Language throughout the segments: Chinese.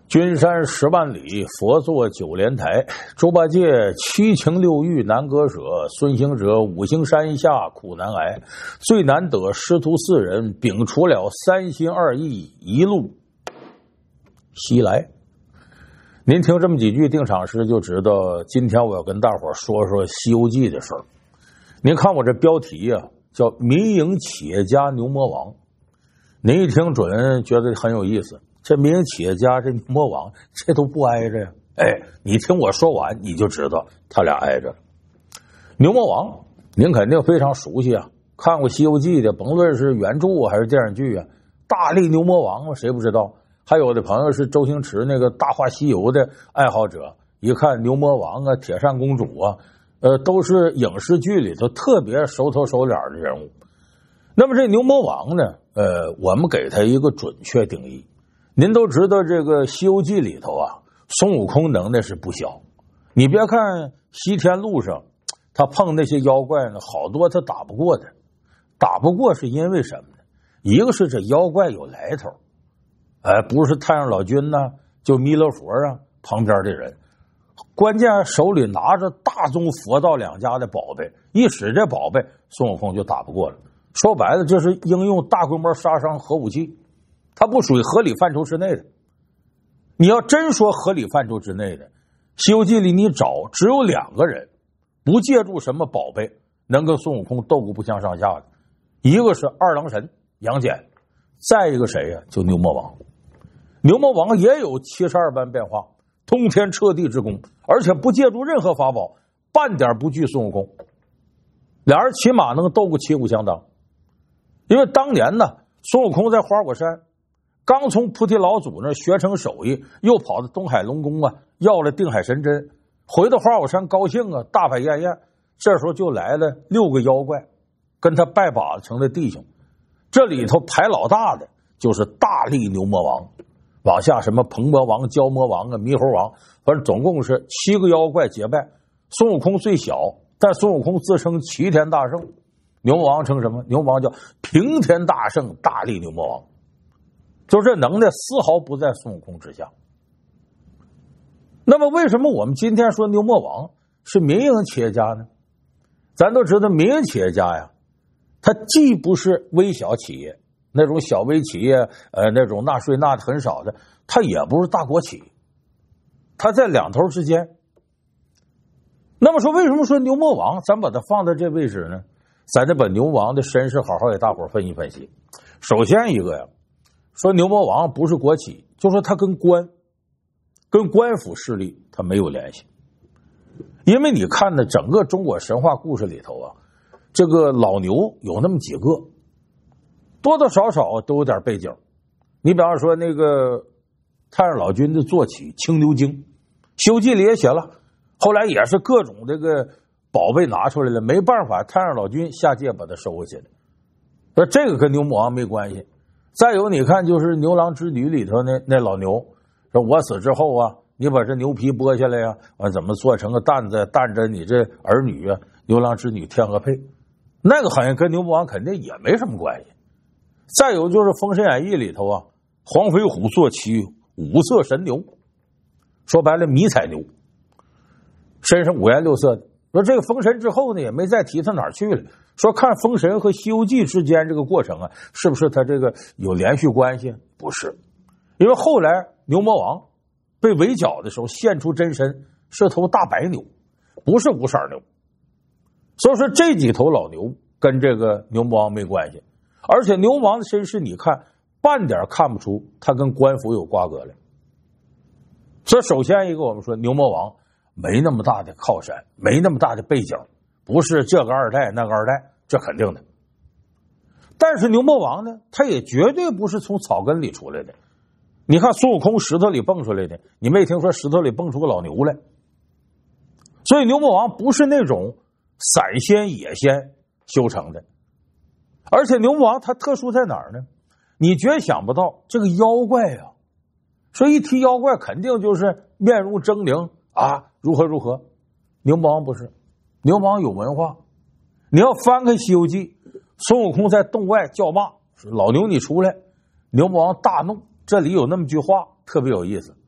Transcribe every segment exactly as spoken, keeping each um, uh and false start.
君山十万里，佛坐九莲台。猪八戒七情六欲难割舍，孙行者五行山下苦难挨。最难得师徒四人，摒除了三心二意，一路西来。您听这么几句定场诗，就知道今天我要跟大伙说说《西游记》的事儿。您看我这标题呀、啊，叫“民营企业家牛魔王”。您一听准，觉得很有意思。这民营企业家，这牛魔王，这都不挨着呀！哎，你听我说完，你就知道他俩挨着了。牛魔王，您肯定非常熟悉啊，看过《西游记》的，甭论是原著还是电视剧啊，大力牛魔王谁不知道？还有的朋友是周星驰那个《大话西游》的爱好者，一看牛魔王啊、铁扇公主啊，呃，都是影视剧里头特别熟头熟脸的人物。那么这牛魔王呢，呃，我们给他一个准确定义。您都知道这个《西游记》里头啊，孙悟空能耐是不小。你别看西天路上他碰那些妖怪呢，好多他打不过的。打不过是因为什么呢？一个是这妖怪有来头，哎，不是太上老君呢，就弥勒佛啊旁边的人。关键手里拿着大宗佛道两家的宝贝，一使这宝贝，孙悟空就打不过了。说白了，这是应用大规模杀伤核武器。它不属于合理范畴之内的。你要真说合理范畴之内的，《西游记》里你找只有两个人不借助什么宝贝能跟孙悟空斗个不相上下的，一个是二郎神杨戬，再一个谁呀、啊？就牛魔王。牛魔王也有七十二般变化，通天彻地之功，而且不借助任何法宝，半点不惧孙悟空。俩人起码能斗个旗鼓相当。因为当年呢，孙悟空在花果山刚从菩提老祖那学成手艺，又跑到东海龙宫啊，要了定海神针，回到花果山高兴啊，大摆宴宴。这时候就来了六个妖怪，跟他拜把子成了弟兄。这里头排老大的就是大力牛魔王，往下什么鹏魔王、蛟魔王啊、猕猴王，反正总共是七个妖怪结拜。孙悟空最小，但孙悟空自称齐天大圣，牛魔王称什么？牛魔王叫平天大圣大力牛魔王。就这能耐丝毫不在孙悟空之下。那么为什么我们今天说牛魔王是民营企业家呢？咱都知道民营企业家呀，他既不是微小企业，那种小微企业，呃，那种纳税纳的很少的，他也不是大国企，他在两头之间。那么说为什么说牛魔王咱把它放在这位置呢？咱得把牛魔王的身世好好给大伙分析分析。首先一个呀，说牛魔王不是国企，就说他跟官跟官府势力他没有联系。因为你看呢，整个中国神话故事里头啊，这个老牛有那么几个，多多少少都有点背景。你比方说那个太上老君的坐骑青牛精，西游记里也写了，后来也是各种这个宝贝拿出来了，没办法，太上老君下界把它收回去了。那这个跟牛魔王没关系。再有你看就是牛郎织女里头那那老牛，说我死之后啊，你把这牛皮剥下来呀、啊，完怎么做成个担子担着你这儿女啊，牛郎织女天鹅配，那个好像跟牛魔王肯定也没什么关系。再有就是《封神演义》里头啊，黄飞虎坐骑五色神牛，说白了迷彩牛，身上五颜六色的。说这个封神之后呢，也没再提他哪儿去了。说看封神和西游记之间这个过程啊，是不是他这个有连续关系？不是，因为后来牛魔王被围剿的时候现出真身是头大白牛，不是五色牛。所以说这几头老牛跟这个牛魔王没关系，而且牛魔王的身世你看半点看不出他跟官府有瓜葛来。所以首先一个我们说牛魔王没那么大的靠山，没那么大的背景，不是这个二代那个二代，这肯定的。但是牛魔王呢，他也绝对不是从草根里出来的。你看孙悟空石头里蹦出来的，你没听说石头里蹦出个老牛来。所以牛魔王不是那种散仙野仙修成的。而且牛魔王他特殊在哪儿呢？你绝想不到这个妖怪啊，说一提妖怪肯定就是面如狰狞啊，如何如何。牛魔王不是，牛魔王有文化。你要翻开《西游记》，孙悟空在洞外叫骂，说老牛你出来。牛魔王大怒，这里有那么句话特别有意思，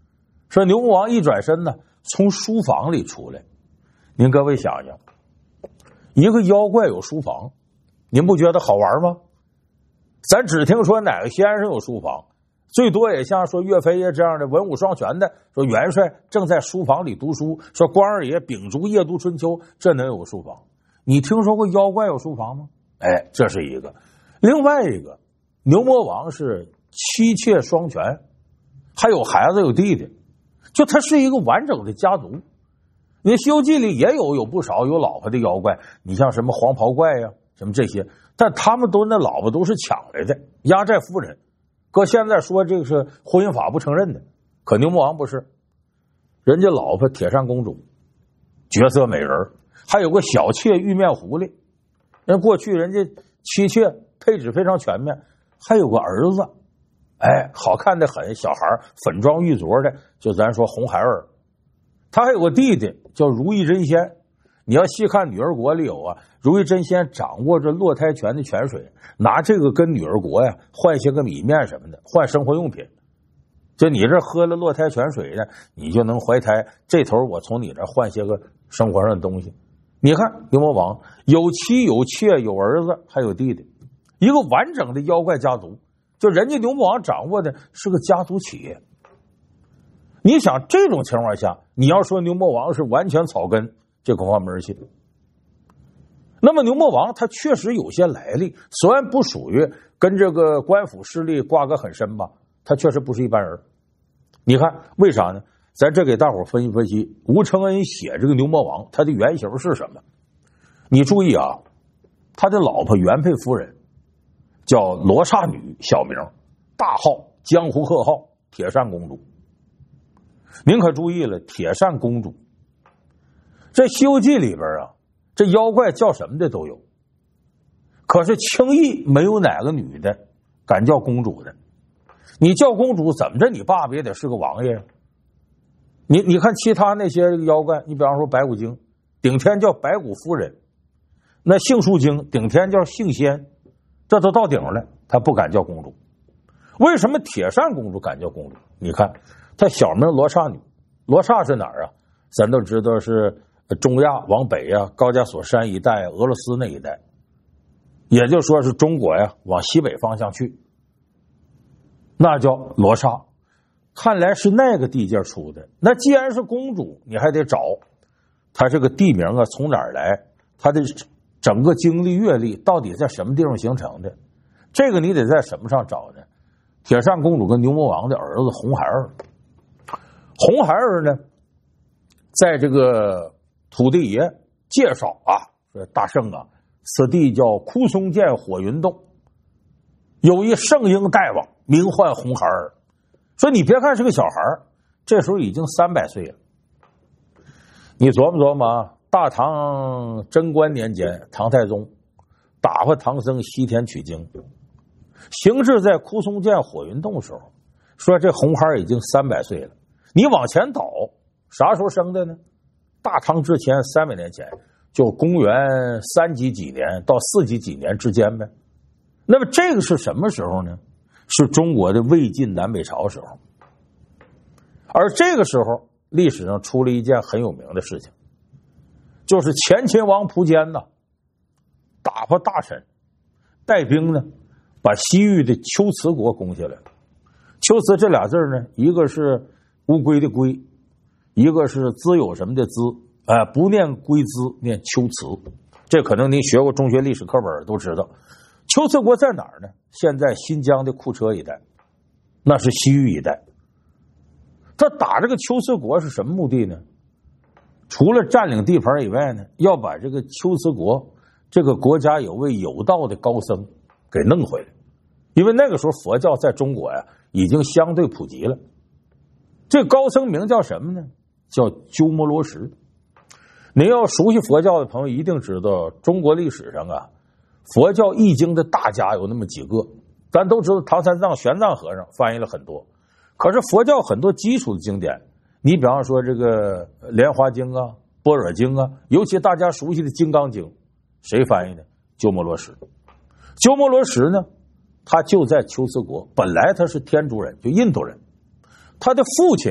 说牛魔王一转身呢，从书房里出来。您各位想想，一个妖怪有书房，您不觉得好玩吗？咱只听说哪个先生有书房，最多也像说岳飞爷这样的文武双全的，说元帅正在书房里读书，说关二爷秉烛夜读春秋，这能有书房？你听说过妖怪有书房吗？哎，这是一个。另外一个，牛魔王是妻妾双全，还有孩子有弟弟，就他是一个完整的家族。你《西游记》里也有有不少有老婆的妖怪，你像什么黄袍怪呀、啊，什么这些，但他们都那老婆都是抢来的，压寨夫人。搁现在说这个是婚姻法不承认的，可牛魔王不是，人家老婆铁扇公主，绝色美人，还有个小妾玉面狐狸。人过去人家妻妾配置非常全面，还有个儿子，哎，好看的很，小孩粉妆玉琢的，就咱说红孩儿。他还有个弟弟叫如意真仙，你要细看女儿国里有啊，如意真仙掌握着落胎泉的泉水，拿这个跟女儿国呀换些个米面什么的，换生活用品。就你这喝了落胎泉水呢，你就能怀胎，这头我从你这换些个生活上的东西。你看牛魔王有妻有妾有儿子还有弟弟，一个完整的妖怪家族，就人家牛魔王掌握的是个家族企业。你想这种情况下，你要说牛魔王是完全草根，这恐怕没人信。那么牛魔王他确实有些来历，虽然不属于跟这个官府势力挂个很深吧，他确实不是一般人。你看为啥呢？咱这给大伙分析分析吴承恩写这个牛魔王他的原型是什么。你注意啊，他的老婆原配夫人叫罗刹女，小名，大号江湖贺号铁扇公主。您可注意了，铁扇公主这《西游记》里边啊，这妖怪叫什么的都有，可是轻易没有哪个女的敢叫公主的。你叫公主怎么着，你爸爸也得是个王爷。你你看其他那些妖怪，你比方说白骨精，顶天叫白骨夫人，那杏树精顶天叫杏仙，这都到顶了，他不敢叫公主。为什么铁扇公主敢叫公主？你看她小名罗刹女，罗刹是哪儿啊？咱都知道是中亚往北呀、高加索山一带、俄罗斯那一带，也就说是中国呀往西北方向去，那叫罗刹。看来是那个地界出的。那既然是公主，你还得找她这个地名啊从哪儿来，她的整个经历阅历到底在什么地方形成的，这个你得在什么上找呢？铁扇公主跟牛魔王的儿子红孩儿，红孩儿呢在这个土地爷介绍啊，说大圣啊，此地叫枯松涧火云洞，有一圣婴大王名唤红孩儿。说你别看是个小孩儿，这时候已经三百岁了。你琢磨琢磨，大唐贞观年间，唐太宗打发唐僧西天取经，行至在枯松涧火云洞的时候，说这红孩儿已经三百岁了。你往前倒，啥时候生的呢？大唐之前三百年前，就公元三几几年到四几几年之间呗。那么这个是什么时候呢？是中国的魏晋南北朝时候。而这个时候历史上出了一件很有名的事情，就是前秦王苻坚呢打发大臣带兵呢把西域的龟兹国攻下来了。龟兹这俩字呢，一个是乌龟的龟，一个是兹有什么的兹，哎，不念龟兹，念龟兹。这可能您学过中学历史课本都知道。龟兹国在哪儿呢？现在新疆的库车一带，那是西域一带。他打这个龟兹国是什么目的呢？除了占领地盘以外呢，要把这个龟兹国这个国家有位有道的高僧给弄回来。因为那个时候佛教在中国呀已经相对普及了。这高僧名叫什么呢？叫鸠摩罗什。您要熟悉佛教的朋友一定知道，中国历史上啊佛教译经的大家有那么几个，咱都知道唐三藏、玄奘和尚翻译了很多。可是佛教很多基础的经典，你比方说这个莲华经啊、般若经啊，尤其大家熟悉的金刚经，谁翻译的？鸠摩罗什。鸠摩罗什呢，他就在龟兹国，本来他是天竺人，就印度人。他的父亲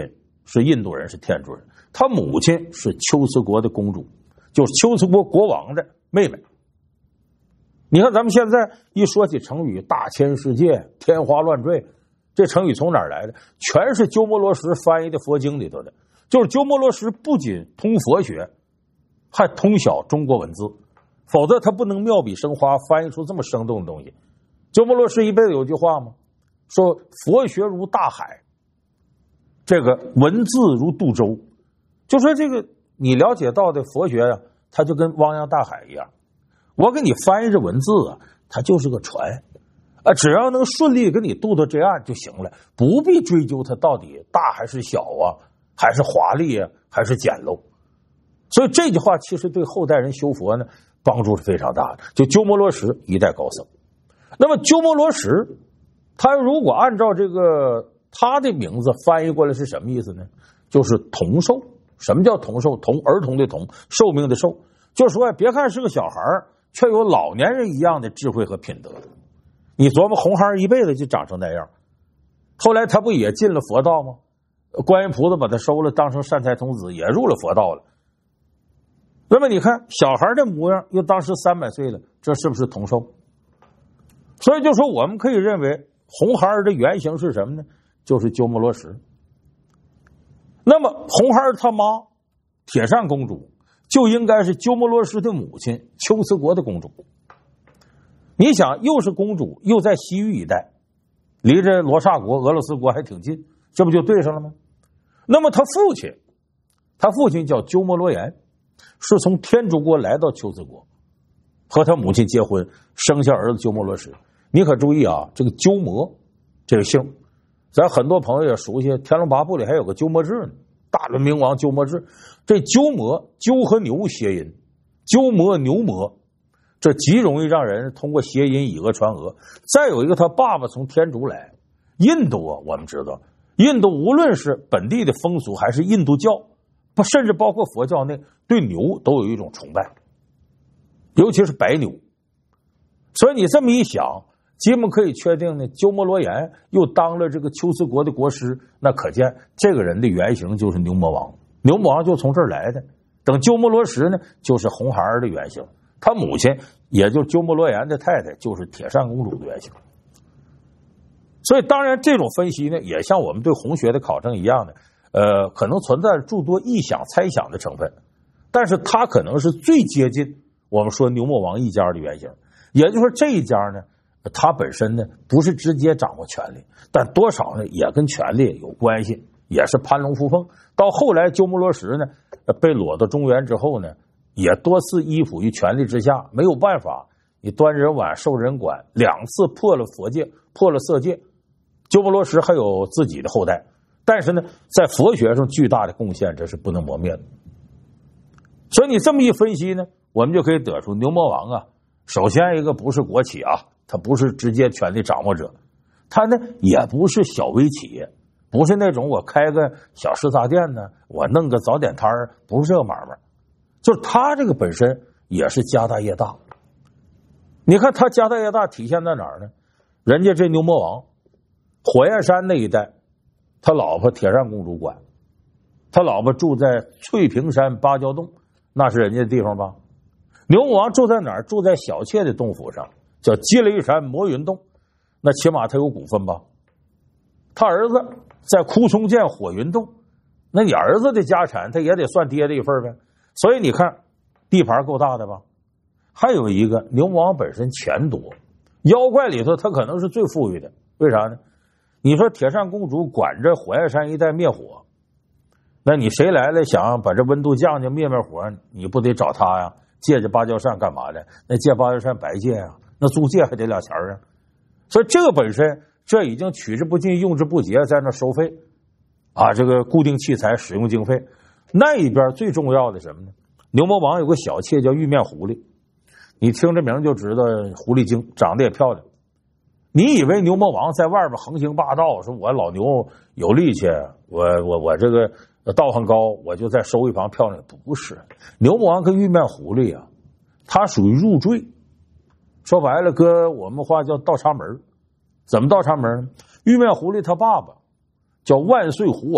是印度人，是天竺人，他母亲是龟兹国的公主，就是龟兹国国王的妹妹。你看咱们现在一说起成语大千世界天花乱坠，这成语从哪儿来的？全是鸠摩罗什翻译的佛经里头的。就是鸠摩罗什不仅通佛学，还通晓中国文字，否则他不能妙笔生花翻译出这么生动的东西。鸠摩罗什一辈子有句话吗？说佛学如大海，这个文字如渡舟。就说这个你了解到的佛学啊，它就跟汪洋大海一样，我给你翻译这文字啊，它就是个船啊，只要能顺利给你渡到这岸就行了，不必追究它到底大还是小啊，还是华丽啊，还是简陋。所以这句话其实对后代人修佛呢帮助是非常大的。就鸠摩罗什一代高僧，那么鸠摩罗什他如果按照这个他的名字翻译过来是什么意思呢？就是童寿。什么叫童寿？童儿童的童，寿命的寿。就是说别看是个小孩，却有老年人一样的智慧和品德。你琢磨红孩一辈子就长成那样，后来他不也进了佛道吗？观音菩萨把他收了，当成善财童子，也入了佛道了。那么你看小孩的模样又当时三百岁了，这是不是童寿？所以就说我们可以认为红孩儿的原型是什么呢？就是鸠摩罗什。那么红孩儿他妈铁扇公主就应该是鸠摩罗什的母亲龟兹国的公主。你想又是公主，又在西域一带，离着罗刹国俄罗斯国还挺近，这不就对上了吗？那么他父亲他父亲叫鸠摩罗炎，是从天竺国来到龟兹国，和他母亲结婚，生下儿子鸠摩罗什。你可注意啊，这个鸠摩这个姓，咱很多朋友也熟悉，《天龙八部》里还有个鸠摩智呢，大轮明王鸠摩智。这鸠摩，鸠和牛谐音，鸠摩牛摩，这极容易让人通过谐音以讹传讹。再有一个，他爸爸从天竺来，印度啊，我们知道，印度无论是本地的风俗还是印度教，甚至包括佛教内，对牛都有一种崇拜，尤其是白牛。所以你这么一想，基本可以确定呢，鸠摩罗炎又当了这个龟兹国的国师，那可见这个人的原型就是牛魔王，牛魔王就从这儿来的。等鸠摩罗什呢，就是红孩儿的原型，他母亲也就是鸠摩罗炎的太太，就是铁扇公主的原型。所以当然这种分析呢，也像我们对红学的考证一样的，呃，可能存在诸多臆想猜想的成分，但是它可能是最接近我们说牛魔王一家的原型。也就是说这一家呢，他本身呢不是直接掌握权力，但多少呢也跟权力有关系，也是攀龙附凤。到后来鸠摩罗什呢被裸到中原之后呢，也多次依附于权力之下，没有办法，你端人碗受人管，两次破了佛界，破了色界。鸠摩罗什还有自己的后代，但是呢在佛学上巨大的贡献，这是不能磨灭的。所以你这么一分析呢，我们就可以得出牛魔王啊，首先一个不是国企啊，他不是直接权力掌握者，他呢也不是小微企业，不是那种我开个小食杂店呢，我弄个早点摊儿，不是这个买卖，就是他这个本身也是家大业大。你看他家大业大体现在哪儿呢？人家这牛魔王火焰山那一带，他老婆铁扇公主管，他老婆住在翠屏山芭蕉洞，那是人家的地方吧。牛魔王住在哪儿？住在小妾的洞府上，叫积雷山魔云洞，那起码他有股份吧。他儿子在枯松涧火云洞，那你儿子的家产他也得算爹的一份呗。所以你看地盘够大的吧。还有一个，牛魔王本身钱多，妖怪里头他可能是最富裕的。为啥呢？你说铁扇公主管着火焰山一带灭火，那你谁来了想把这温度降降灭灭火，你不得找他呀？借着芭蕉扇干嘛的？那借芭蕉扇白借啊，那租借还得俩钱啊。所以这个本身这已经取之不尽用之不竭，在那收费啊，这个固定器材使用经费。那一边最重要的什么呢？牛魔王有个小妾叫玉面狐狸，你听这名就知道狐狸精，长得也漂亮。你以为牛魔王在外边横行霸道，说我老牛有力气，我我我这个道行高，我就在收一旁漂亮？不是，牛魔王跟玉面狐狸啊，他属于入赘。说白了，搁我们话叫倒插门。怎么倒插门呢？玉面狐狸他爸爸叫万岁狐王，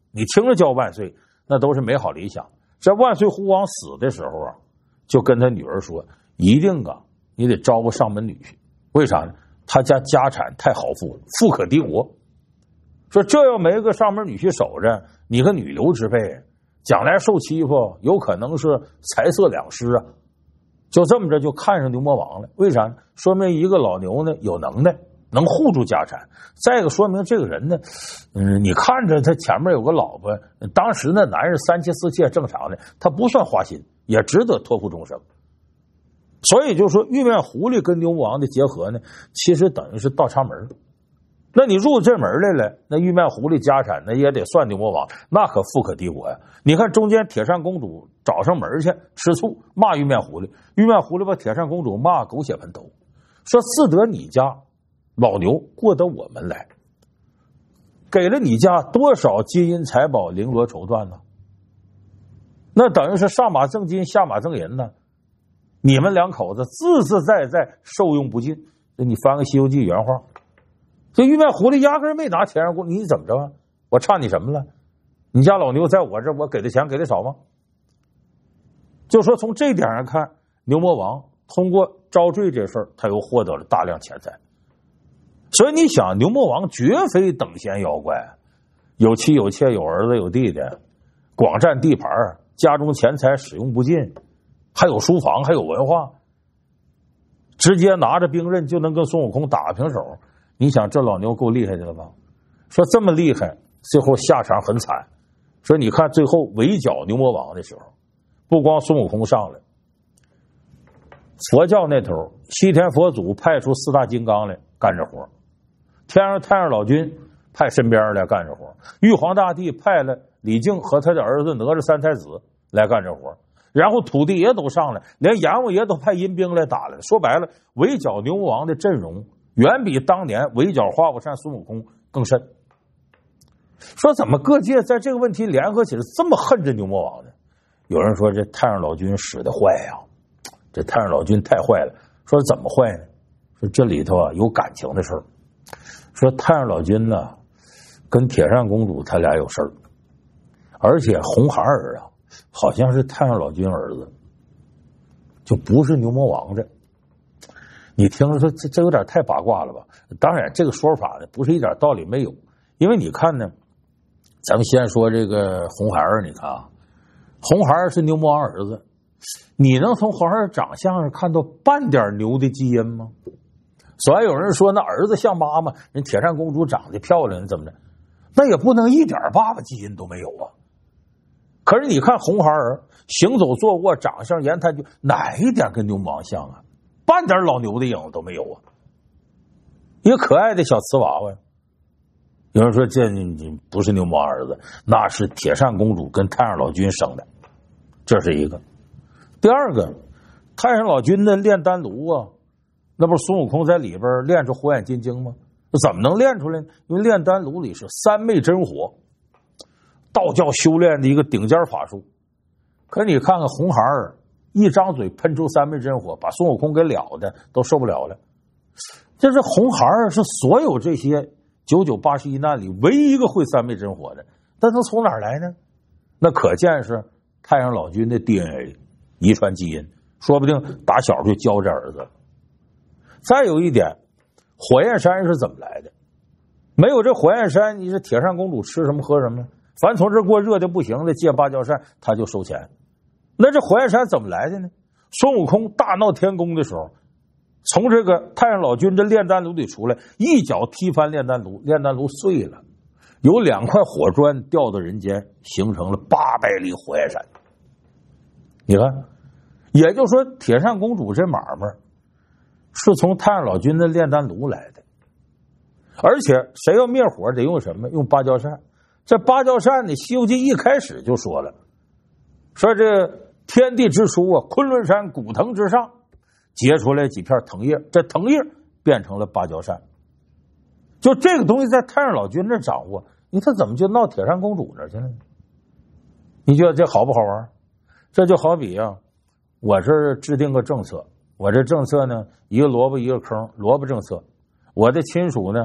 你听着叫万岁，那都是美好理想。在万岁胡王死的时候啊，就跟他女儿说，一定啊，你得招个上门女婿。为啥呢？他家家产太豪富了，富可敌国。说这要没个上门女婿守着，你个女流之辈，将来受欺负，有可能是财色两失啊。就这么着就看上牛魔王了。为啥呢？说明一个老牛呢有能耐，能护住家产。再一个说明这个人呢，嗯，你看着他前面有个老婆，当时那男人三妻四妾正常的，他不算花心，也值得托付终生。所以就说玉面狐狸跟牛魔王的结合呢，其实等于是倒插门。那你入这门来了，那玉面狐狸家产那也得算牛魔王，那可富可敌国呀。你看中间铁扇公主找上门去吃醋，骂玉面狐狸，玉面狐狸把铁扇公主骂狗血喷头，说自得你家老牛过得我们来，给了你家多少金银财宝绫罗绸缎呢？那等于是上马赠金下马赠银呢。你们两口子自自在在受用不尽。你翻个《西游记》原话，这玉面狐狸压根没拿钱让过你，怎么着啊？我差你什么了？你家老牛在我这，我给的钱给的少吗？就说从这点上看，牛魔王通过招赘这事儿，他又获得了大量钱财。所以你想，牛魔王绝非等闲妖怪，有妻有妾有儿子有弟弟，广占地盘，家中钱财使用不尽，还有书房还有文化，直接拿着兵刃就能跟孙悟空打个平手。你想这老牛够厉害的了吧？说这么厉害，最后下场很惨。说你看最后围剿牛魔王的时候，不光孙悟空上来，佛教那头西天佛祖派出四大金刚来干这活，天上太上老君派身边来干这活，玉皇大帝派了李靖和他的儿子哪吒三太子来干这活，然后土地爷都上来，连阎王爷都派阴兵来打了。说白了，围剿牛魔王的阵容远比当年围剿花果山孙悟空更甚。说怎么各界在这个问题联合起来这么恨这牛魔王呢？有人说这太上老君使得坏呀、啊，这太上老君太坏了。说怎么坏呢？说这里头啊有感情的事儿。说太上老君呢跟铁扇公主他俩有事儿，而且红孩儿啊好像是太上老君儿子，就不是牛魔王的。你听着说这这有点太八卦了吧？当然这个说法呢不是一点道理没有，因为你看呢，咱们先说这个红孩儿，你看啊，红孩儿是牛魔王儿子，你能从红孩儿长相上看到半点牛的基因吗？所以有人说那儿子像妈妈，人铁扇公主长得漂亮怎么的，那也不能一点爸爸基因都没有啊。可是你看红孩儿行走坐卧长相言谈，就哪一点跟牛魔王像啊？半点老牛的影子都没有啊。一个可爱的小瓷娃娃，有人说这你不是牛魔王儿子，那是铁扇公主跟太上老君生的，这是一个。第二个，太上老君的炼丹炉啊，那不是孙悟空在里边炼出火眼金睛吗？怎么能炼出来呢？因为炼丹炉里是三昧真火，道教修炼的一个顶尖法术。可你看看红孩儿一张嘴喷出三昧真火，把孙悟空给了的都受不了了。这是红孩儿是所有这些九九八十一难里唯一一个会三昧真火的，但能从哪儿来呢？那可见是太上老君的 D N A 遗传基因，说不定打小就教这儿子。再有一点，火焰山是怎么来的？没有这火焰山，你这铁扇公主吃什么喝什么？凡从这过热的不行的，借芭蕉扇他就收钱。那这火焰山怎么来的呢？孙悟空大闹天宫的时候，从这个太上老君这炼丹炉里出来，一脚踢翻炼丹炉，炼丹炉碎了，有两块火砖掉到人间，形成了八百里火焰山。你看，也就是说铁扇公主这买卖是从太上老君的炼丹炉来的。而且谁要灭火得用什么？用芭蕉扇。这芭蕉扇呢，《西游记》一开始就说了，说这天地之初啊，昆仑山古藤之上结出来几片藤叶，这藤叶变成了芭蕉扇。就这个东西在太上老君那掌握，你他怎么就闹铁扇公主那去了呢？你觉得这好不好玩？这就好比啊，我这制定个政策，我这政策呢，一个萝卜一个坑，萝卜政策。我的亲属呢，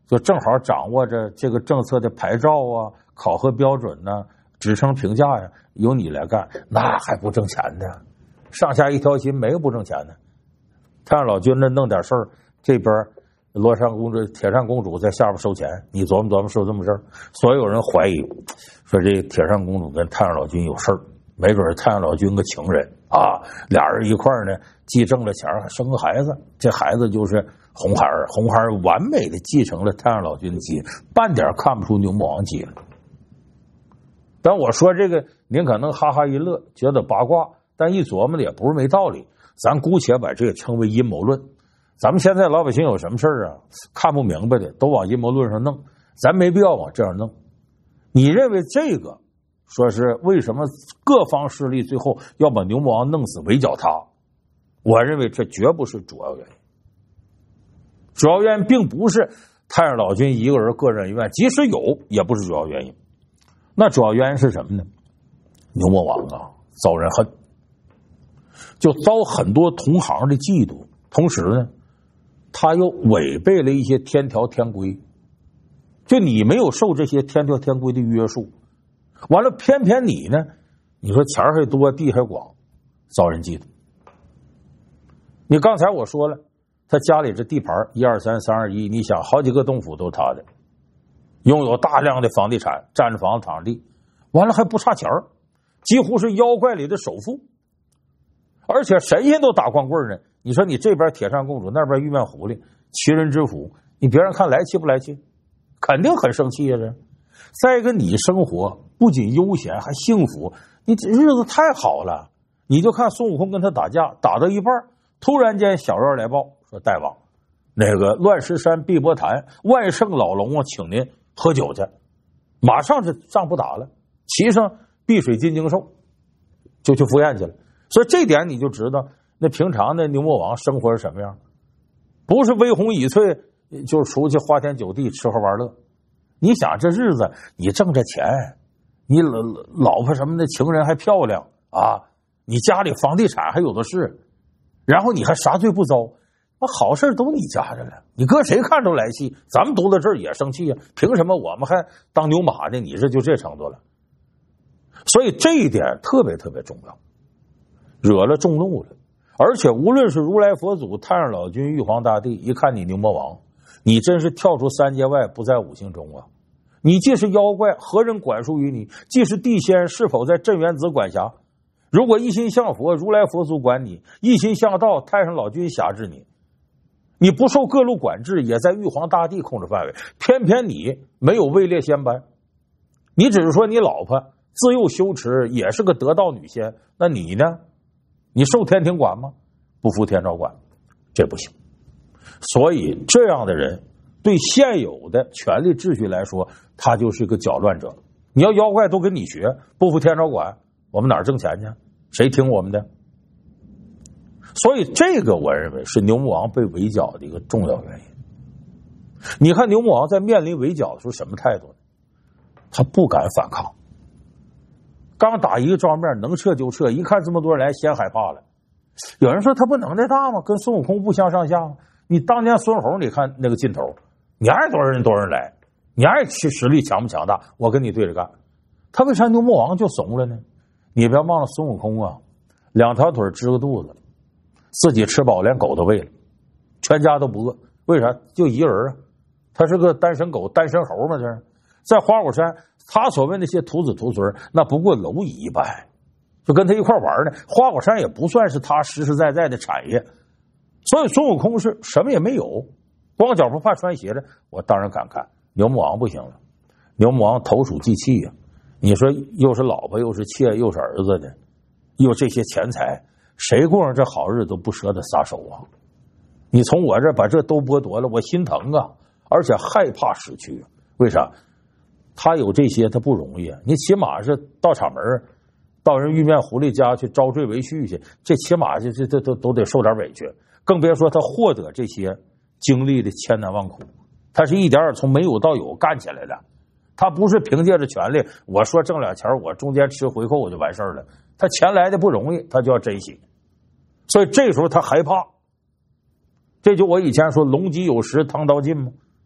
就正好掌握着这个政策的牌照啊、考核标准呢、啊、职称评价呀、啊，由你来干，那还不挣钱的？上下一条心，没个不挣钱的。太上老君呢弄点事儿，这边罗山公主、铁扇公主在下边收钱，你琢磨琢磨，收这么事儿，所有人怀疑说这铁扇公主跟太上老君有事儿，没准太上老君个情人啊，俩人一块儿呢，既挣了钱还生个孩子，这孩子就是红孩儿，红孩儿完美的继承了太上老君的基因，半点看不出牛魔王基因。但我说这个，您可能哈哈一乐，觉得八卦，但一琢磨的也不是没道理。咱姑且把这个称为阴谋论。咱们现在老百姓有什么事儿啊，看不明白的都往阴谋论上弄，咱没必要往这样弄。你认为这个说是为什么各方势力最后要把牛魔王弄死围剿他？我认为这绝不是主要原因。主要原因并不是太上老君一个人个人恩怨，即使有也不是主要原因。那主要原因是什么呢？牛魔王啊遭人恨，就遭很多同行的嫉妒，同时呢他又违背了一些天条天规，就你没有受这些天条天规的约束，完了偏偏你呢，你说钱还多地还广，遭人嫉妒。你刚才我说了，他家里这地盘一二三三二一，你想好几个洞府都他的，拥有大量的房地产，占着房子躺地，完了还不差钱儿，几乎是妖怪里的首富，而且神仙都打光棍呢。你说你这边铁扇公主，那边玉面狐狸，奇人之福，你别人看来气不来气？肯定很生气呀！这再一个，你生活不仅悠闲还幸福，你这日子太好了。你就看孙悟空跟他打架，打到一半，突然间小妖来报说：“大王，那个乱石山碧波潭万圣老龙啊，请您喝酒去。”马上这仗不打了，骑上碧水金睛兽就去赴宴去了。所以这点你就知道，那平常的牛魔王生活是什么样，不是威风以翠，就是出去花天酒地吃喝玩乐。你想这日子你挣着钱，你老老婆什么的情人还漂亮啊，你家里房地产还有的是，然后你还啥罪不遭，那好事都你家着了，你搁谁看着来气？咱们读到这儿也生气啊，凭什么我们还当牛马呢？你这就这程度了。所以这一点特别特别重要，惹了众怒了。而且无论是如来佛祖、太上老君、玉皇大帝，一看你牛魔王，你真是跳出三界外，不在五行中啊！你既是妖怪，何人管束于你？既是地仙，是否在镇元子管辖？如果一心向佛，如来佛祖管你；一心向道，太上老君辖制你。你不受各路管制，也在玉皇大帝控制范围。偏偏你没有位列仙班，你只是说你老婆自幼修持，也是个得道女仙，那你呢？你受天庭管吗？不服天朝管，这不行。所以这样的人对现有的权力秩序来说，他就是一个搅乱者。你要妖怪都跟你学，不服天朝管，我们哪儿挣钱去？谁听我们的？所以这个我认为是牛魔王被围剿的一个重要原因。你看牛魔王在面临围剿的时候什么态度呢？他不敢反抗，刚打一个照面能撤就撤，一看这么多人来先害怕了。有人说他不能耐大吗？跟孙悟空不相上下吗？你当年孙猴你看那个劲头，你爱多少人多少人来，你爱实力强不强大，我跟你对着干。他为啥牛魔王就怂了呢？你不要忘了孙悟空啊，两条腿支个肚子，自己吃饱连狗都喂了，全家都不饿，为啥？就一人啊，他是个单身狗单身猴嘛。这是在花果山，他所谓那些徒子徒孙那不过蝼蚁一般，就跟他一块玩呢。花果山也不算是他实实在在的产业，所以孙悟空是什么也没有，光脚不怕穿鞋的。我当然敢看牛魔王不行了，牛魔王投鼠忌器呀、啊！你说又是老婆又是妾又是儿子的，又这些钱财，谁过上这好日子都不舍得撒手啊！你从我这把这都剥夺了，我心疼啊，而且害怕失去。为啥？他有这些他不容易啊，你起码是到场门到人玉面狐狸家去招赘为婿去，这起码这这这都都得受点委屈，更别说他获得这些经历的千难万苦，他是一点点从没有到有干起来的，他不是凭借着权力，我说挣两钱我中间吃回扣我就完事儿了，他钱来的不容易，他就要珍惜，所以这时候他害怕。这就我以前说龙脊有时汤刀尽嘛，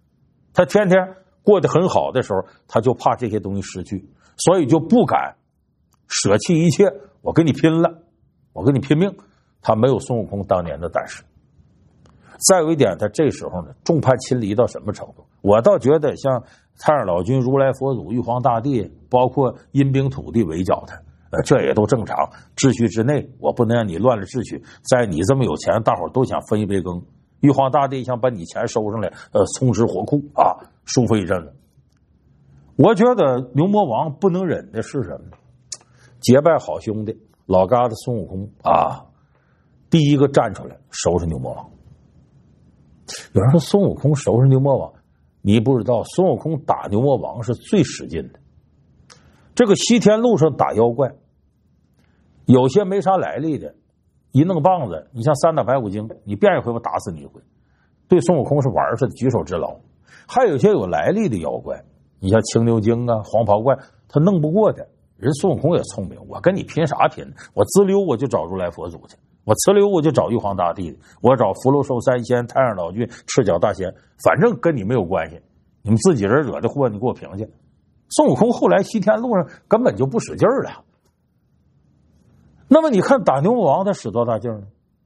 他天天过得很好的时候，他就怕这些东西失去，所以就不敢舍弃一切，我跟你拼了，我跟你拼命。他没有孙悟空当年的胆识。再有一点，他这时候呢众叛亲离到什么程度？我倒觉得像太上老君、如来佛祖、玉皇大帝，包括阴兵土地围剿他，呃，这也都正常。秩序之内，我不能让你乱了秩序。在你这么有钱，大伙都想分一杯羹。玉皇大帝想把你钱收上来，呃，充实火库啊，舒服一阵子。我觉得牛魔王不能忍的是什么呢？结拜好兄弟老疙瘩孙悟空啊，第一个站出来收拾牛魔王。有人说孙悟空收拾牛魔王，你不知道孙悟空打牛魔王是最使劲的。这个西天路上打妖怪，有些没啥来历的，一弄棒子，你像三打白骨精，你变一回我打死你一回，对孙悟空是玩似的，举手之劳。还有些有来历的妖怪，你像青牛精啊、黄袍怪，他弄不过的。人孙悟空也聪明，我跟你拼啥拼？我滋溜我就找如来佛祖去，我呲溜我就找玉皇大帝，我找福禄寿三仙、太上老君、赤脚大仙，反正跟你没有关系，你们自己人惹的祸，你给我平去。孙悟空后来西天路上根本就不使劲儿了。那么你看打牛魔王他使多大劲儿呢？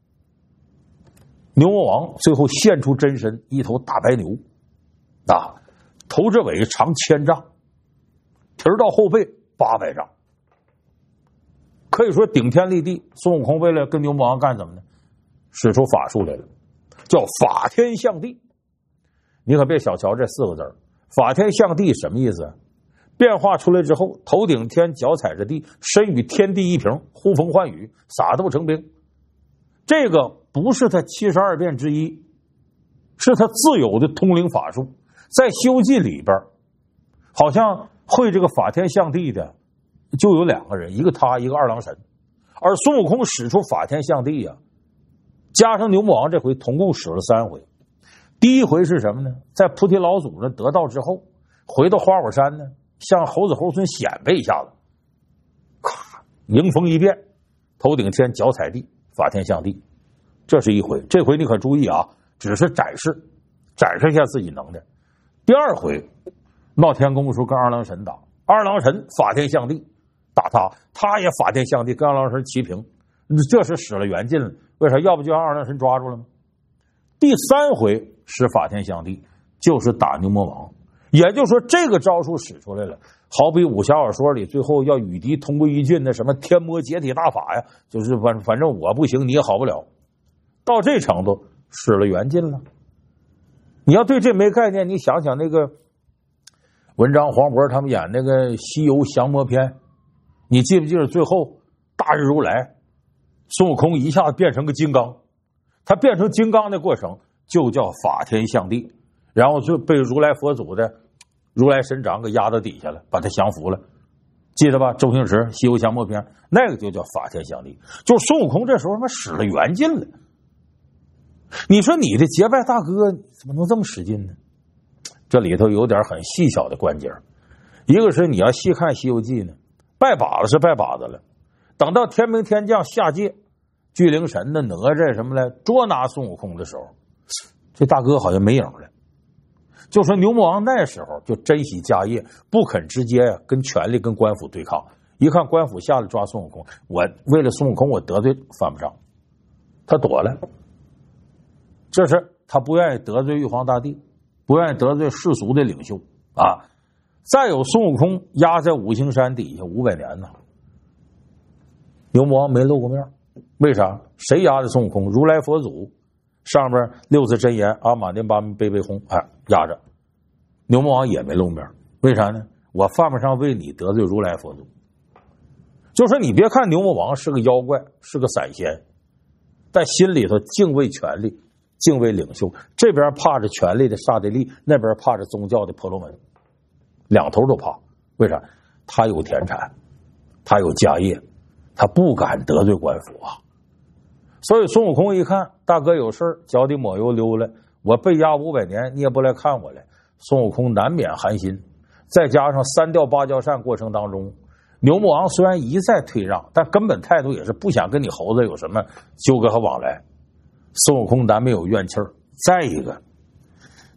牛魔王最后现出真身，一头大白牛啊，头至尾长千丈，蹄儿到后背八百丈，可以说顶天立地。孙悟空为了跟牛魔王干什么呢？使出法术来了，叫法天象地。你可别小瞧这四个字，法天象地什么意思？变化出来之后，头顶天，脚踩着地，身与天地一平，呼风唤雨，撒豆成兵。这个不是他七十二变之一，是他自有的通灵法术。在《西游记》里边，好像会这个法天象地的就有两个人，一个他，一个二郎神。而孙悟空使出法天象地啊，加上牛魔王这回总共使了三回。第一回是什么呢？在菩提老祖呢得道之后，回到花果山呢，向猴子猴孙显摆一下子，咔，迎风一变，头顶天，脚踩地，法天象地。这是一回。这回你可注意啊，只是展示展示一下自己能耐。第二回闹天宫的时候跟二郎神打，二郎神法天象地打他，他也法天象地跟二郎神齐平，这是使了缘尽了。为啥？要不就让二郎神抓住了吗？第三回使法天象地就是打牛魔王，也就是说这个招数使出来了，好比武侠小说里最后要与敌同归于尽的什么天魔解体大法呀，就是反反正我不行你也好不了，到这程度使了缘尽了。你要对这没概念，你想想那个文章黄渤他们演那个《西游降魔篇》，你记不记得最后大日如来孙悟空一下子变成个金刚，他变成金刚的过程就叫法天象地，然后就被如来佛祖的如来神掌给压到底下了，把他降服了，记得吧？周星驰《西游降魔篇》那个就叫法天象地，就孙悟空这时候他妈使了缘尽了。你说你的结拜大哥怎么能这么使劲呢？这里头有点很细小的关节。一个是你要细看《西游记》呢，拜把子是拜把子了，等到天兵天将下界，巨灵神的哪吒什么来捉拿孙悟空的时候，这大哥好像没影了。就说牛魔王那时候就珍惜家业，不肯直接跟权力跟官府对抗。一看官府下来抓孙悟空，我为了孙悟空我得罪犯不上，他躲了。这是他不愿意得罪玉皇大帝，不愿意得罪世俗的领袖啊。再有孙悟空压在五行山底下五百年呢，牛魔王没露过面。为啥？谁压的孙悟空？如来佛祖上面六字真言阿玛尼巴咪贝贝轰，哎，压着。牛魔王也没露面。为啥呢？我犯不上为你得罪如来佛祖。就说你别看牛魔王是个妖怪，是个散仙，但心里头敬畏权力，敬畏领袖，这边怕着权力的刹帝利，那边怕着宗教的婆罗门，两头都怕。为啥？他有田产，他有家业，他不敢得罪官府啊。所以孙悟空一看大哥有事，脚底抹油溜了，我被压五百年，你也不来看我来，孙悟空难免寒心。再加上三调芭蕉扇过程当中，牛魔王虽然一再退让，但根本态度也是不想跟你猴子有什么纠葛和往来。孙悟空难免有怨气儿。再一个，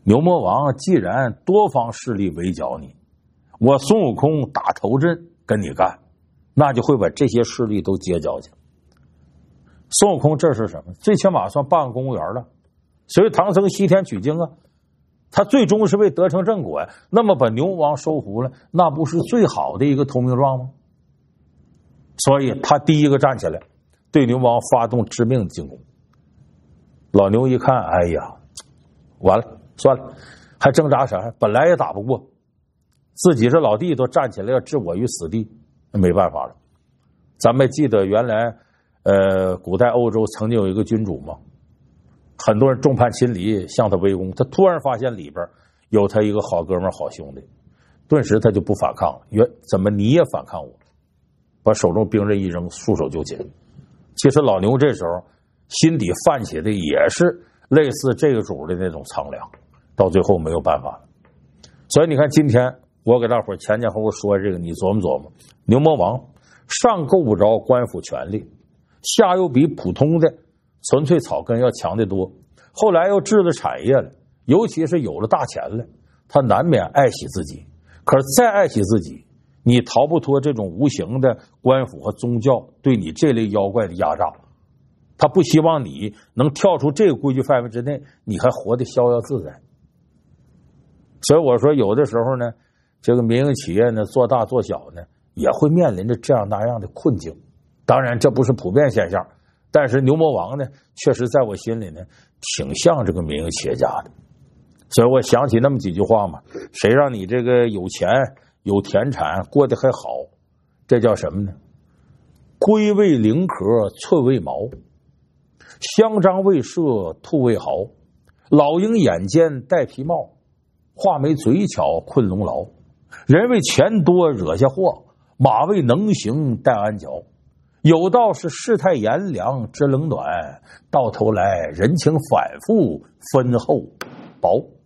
牛魔王既然多方势力围剿你，我孙悟空打头阵跟你干，那就会把这些势力都结交去。孙悟空这是什么？最起码算办个公务员了，随唐僧西天取经啊，他最终是为得成正果呀。那么把牛魔王收服了，那不是最好的一个投名状吗？所以他第一个站起来，对牛魔王发动致命进攻。老牛一看，哎呀，完了，算了，还挣扎啥？本来也打不过，自己这老弟都站起来要置我于死地，没办法了。咱们记得原来呃，古代欧洲曾经有一个君主嘛，很多人众叛亲离向他围攻，他突然发现里边有他一个好哥们好兄弟，顿时他就不反抗了。原怎么你也反抗我？把手中兵刃一扔，束手就擒。其实老牛这时候心底泛起的也是类似这个主的那种苍凉，到最后没有办法了。所以你看，今天我给大伙前前后后说这个，你琢磨琢磨，牛魔王上够不着官府权力，下又比普通的纯粹草根要强得多，后来又治了产业了，尤其是有了大钱了，他难免爱惜自己。可是再爱惜自己，你逃不脱这种无形的官府和宗教对你这类妖怪的压榨。他不希望你能跳出这个规矩范围之内，你还活得逍遥自在。所以我说，有的时候呢，这个民营企业呢，做大做小呢，也会面临着这样那样的困境。当然，这不是普遍现象，但是牛魔王呢，确实在我心里呢，挺像这个民营企业家的。所以我想起那么几句话嘛，谁让你这个有钱有田产，过得还好，这叫什么呢？龟未灵壳寸未毛，香樟未射兔未嚎，老鹰眼尖戴皮帽，画眉嘴巧困龙牢，人为钱多惹下祸，马为能行戴鞍脚，有道是世态炎凉知冷暖，到头来人情反复分厚薄。